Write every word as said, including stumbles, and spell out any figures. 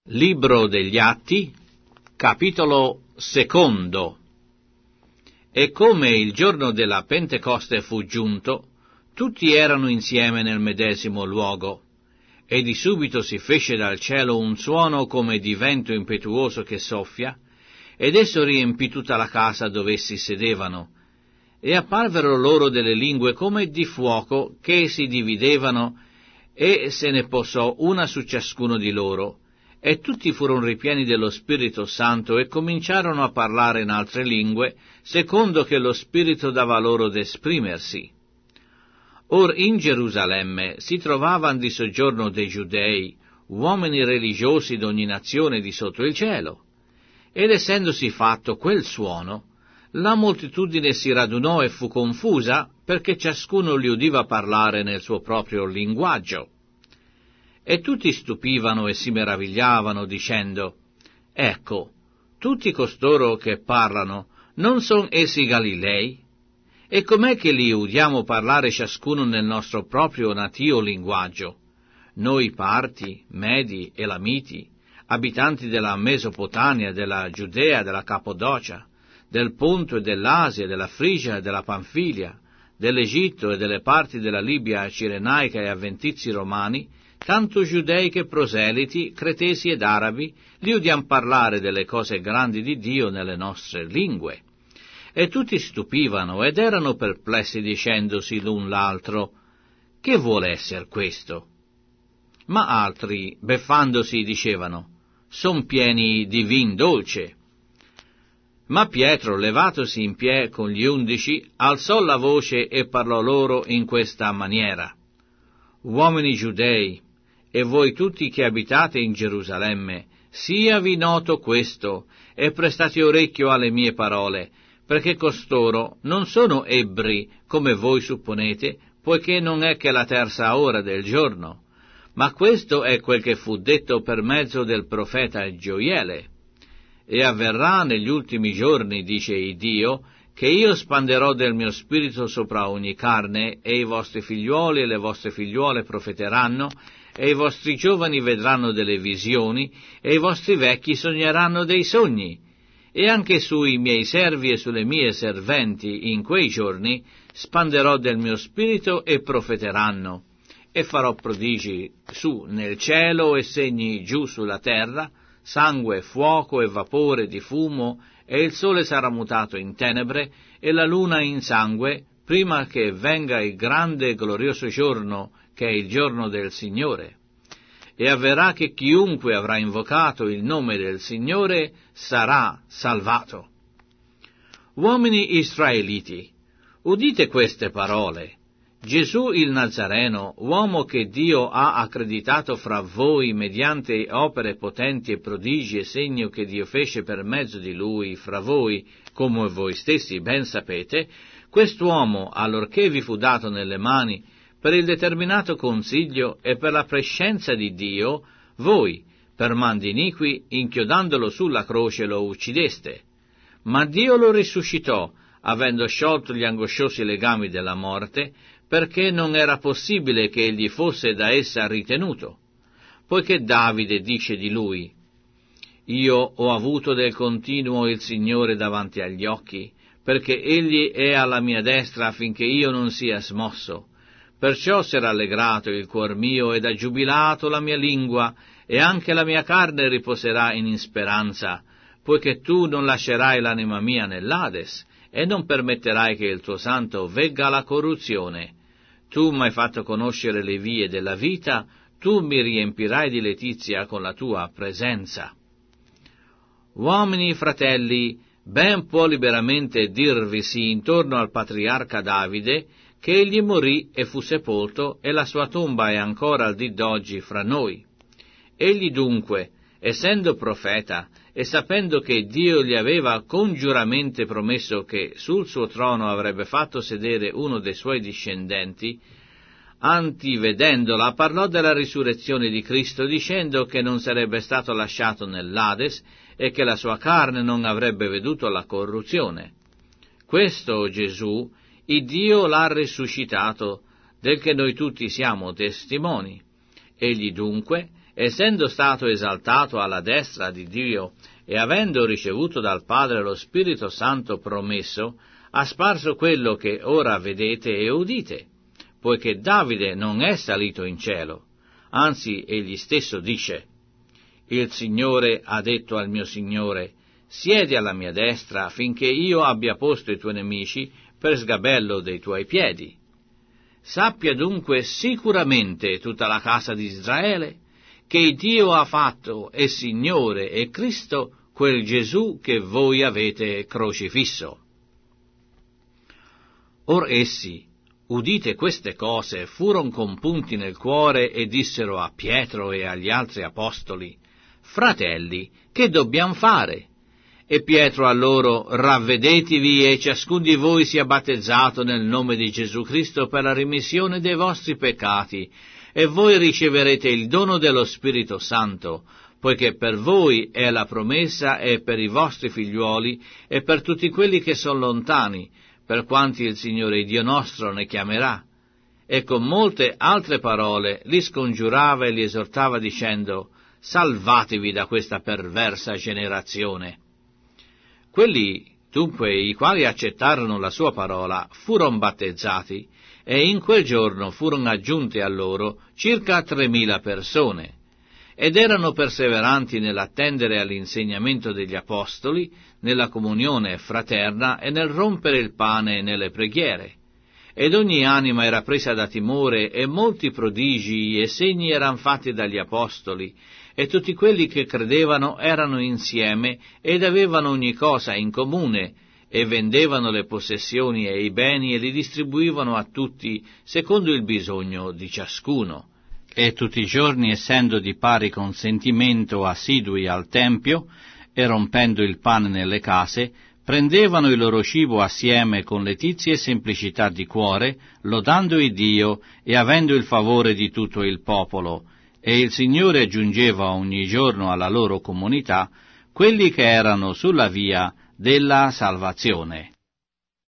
Libro degli Atti, capitolo secondo. E come il giorno della Pentecoste fu giunto, tutti erano insieme nel medesimo luogo, e di subito si fece dal cielo un suono come di vento impetuoso che soffia, ed esso riempì tutta la casa dove essi sedevano, e apparvero loro delle lingue come di fuoco che si dividevano, e se ne posò una su ciascuno di loro. E tutti furono ripieni dello Spirito Santo e cominciarono a parlare in altre lingue, secondo che lo Spirito dava loro d'esprimersi. Or in Gerusalemme si trovavan di soggiorno dei Giudei, uomini religiosi d'ogni nazione di sotto il cielo. Ed essendosi fatto quel suono, la moltitudine si radunò e fu confusa, perché ciascuno li udiva parlare nel suo proprio linguaggio. E tutti stupivano e si meravigliavano, dicendo: Ecco, tutti costoro che parlano, non son essi Galilei? E com'è che li udiamo parlare ciascuno nel nostro proprio natio linguaggio? Noi Parti, Medi, Elamiti, abitanti della Mesopotamia, della Giudea, della Cappadocia, del Ponto e dell'Asia, della Frigia e della Panfilia, dell'Egitto e delle parti della Libia cirenaica e avventizi romani, tanto giudei che proseliti, cretesi ed arabi, li udiam parlare delle cose grandi di Dio nelle nostre lingue. E tutti stupivano ed erano perplessi, dicendosi l'un l'altro: che vuole esser questo? Ma altri, beffandosi, dicevano: son pieni di vin dolce. Ma Pietro, levatosi in piè con gli undici, alzò la voce e parlò loro in questa maniera: Uomini giudei, e voi tutti che abitate in Gerusalemme, siavi noto questo, e prestate orecchio alle mie parole, perché costoro non sono ebbri, come voi supponete, poiché non è che la terza ora del giorno. Ma questo è quel che fu detto per mezzo del profeta Gioiele. E avverrà negli ultimi giorni, dice il Dio, che io spanderò del mio spirito sopra ogni carne, e i vostri figliuoli e le vostre figliuole profeteranno, e i vostri giovani vedranno delle visioni, e i vostri vecchi sogneranno dei sogni. E anche sui miei servi e sulle mie serventi in quei giorni spanderò del mio spirito e profeteranno. E farò prodigi su nel cielo e segni giù sulla terra, sangue, fuoco e vapore di fumo, e il sole sarà mutato in tenebre e la luna in sangue, prima che venga il grande e glorioso giorno, che è il giorno del Signore. E avverrà che chiunque avrà invocato il nome del Signore sarà salvato. Uomini israeliti, udite queste parole. Gesù il Nazareno, uomo che Dio ha accreditato fra voi mediante opere potenti e prodigi e segno che Dio fece per mezzo di lui fra voi, come voi stessi ben sapete, quest'uomo, allorché vi fu dato nelle mani per il determinato consiglio e per la prescenza di Dio, voi, per mandi iniqui, inchiodandolo sulla croce, lo uccideste. Ma Dio lo risuscitò, avendo sciolto gli angosciosi legami della morte, perché non era possibile che egli fosse da essa ritenuto. Poiché Davide dice di lui: Io ho avuto del continuo il Signore davanti agli occhi, perché egli è alla mia destra affinché io non sia smosso. Perciò si è rallegrato il cuor mio ed ha giubilato la mia lingua, e anche la mia carne riposerà in speranza, poiché tu non lascerai l'anima mia nell'Ades, e non permetterai che il tuo santo vegga alla corruzione. Tu m'hai fatto conoscere le vie della vita, tu mi riempirai di letizia con la tua presenza. Uomini, fratelli, ben può liberamente dirvisi intorno al patriarca Davide, che egli morì e fu sepolto, e la sua tomba è ancora al dì d'oggi fra noi. Egli dunque, essendo profeta, e sapendo che Dio gli aveva congiuramente promesso che sul suo trono avrebbe fatto sedere uno dei suoi discendenti, antivedendola parlò della risurrezione di Cristo, dicendo che non sarebbe stato lasciato nell'Ades e che la sua carne non avrebbe veduto la corruzione. Questo Gesù, il Dio l'ha risuscitato, del che noi tutti siamo testimoni. Egli dunque, essendo stato esaltato alla destra di Dio e avendo ricevuto dal Padre lo Spirito Santo promesso, ha sparso quello che ora vedete e udite, poiché Davide non è salito in cielo, anzi egli stesso dice: «Il Signore ha detto al mio Signore, siedi alla mia destra finché io abbia posto i tuoi nemici per sgabello dei tuoi piedi». Sappia dunque sicuramente tutta la casa di Israele che Dio ha fatto è Signore e Cristo quel Gesù che voi avete crocifisso. Or essi, udite queste cose, furono compunti nel cuore e dissero a Pietro e agli altri apostoli: «Fratelli, che dobbiamo fare?» E Pietro a loro: «Ravvedetevi e ciascun di voi sia battezzato nel nome di Gesù Cristo per la rimissione dei vostri peccati, e voi riceverete il dono dello Spirito Santo, poiché per voi è la promessa e per i vostri figliuoli e per tutti quelli che sono lontani, per quanti il Signore Dio nostro ne chiamerà». E con molte altre parole li scongiurava e li esortava dicendo: «Salvatevi da questa perversa generazione». Quelli, dunque, i quali accettarono la sua parola, furono battezzati, e in quel giorno furono aggiunte a loro circa tremila persone, ed erano perseveranti nell'attendere all'insegnamento degli apostoli, nella comunione fraterna e nel rompere il pane e nelle preghiere. Ed ogni anima era presa da timore, e molti prodigi e segni erano fatti dagli apostoli, e tutti quelli che credevano erano insieme ed avevano ogni cosa in comune, e vendevano le possessioni e i beni e li distribuivano a tutti secondo il bisogno di ciascuno. E tutti i giorni, essendo di pari consentimento assidui al Tempio, e rompendo il pane nelle case, prendevano il loro cibo assieme con letizia e semplicità di cuore, lodando il Dio e avendo il favore di tutto il popolo. E il Signore aggiungeva ogni giorno alla loro comunità quelli che erano sulla via della salvazione.